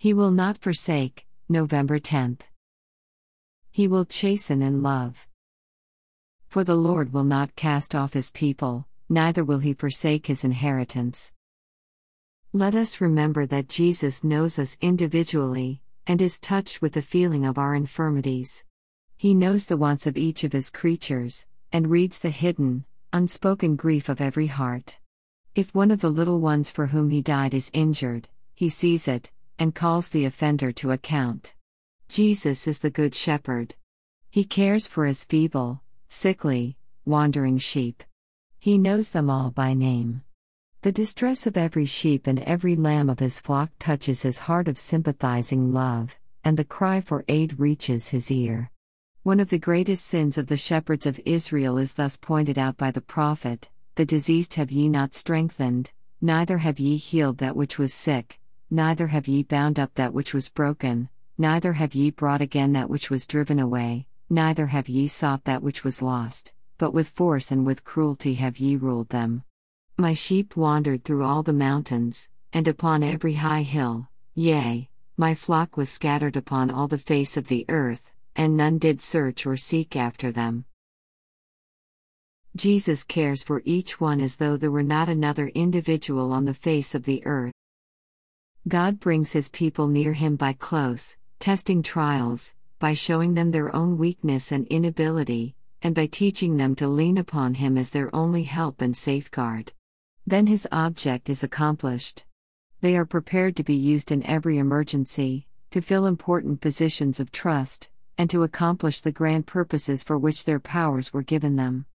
He will not forsake. November 10th. He will chasten and love. For the Lord will not cast off his people, neither will he forsake his inheritance. Let us remember that Jesus knows us individually, and is touched with the feeling of our infirmities. He knows the wants of each of his creatures, and reads the hidden, unspoken grief of every heart. If one of the little ones for whom he died is injured, he sees it, and calls the offender to account. Jesus is the Good Shepherd. He cares for his feeble, sickly, wandering sheep. He knows them all by name. The distress of every sheep and every lamb of his flock touches his heart of sympathizing love, and the cry for aid reaches his ear. One of the greatest sins of the shepherds of Israel is thus pointed out by the prophet: "The diseased have ye not strengthened, neither have ye healed that which was sick, neither have ye bound up that which was broken, neither have ye brought again that which was driven away, neither have ye sought that which was lost, but with force and with cruelty have ye ruled them. My sheep wandered through all the mountains, and upon every high hill, yea, my flock was scattered upon all the face of the earth, and none did search or seek after them." Jesus cares for each one as though there were not another individual on the face of the earth. God brings his people near him by close, testing trials, by showing them their own weakness and inability, and by teaching them to lean upon him as their only help and safeguard. Then his object is accomplished. They are prepared to be used in every emergency, to fill important positions of trust, and to accomplish the grand purposes for which their powers were given them.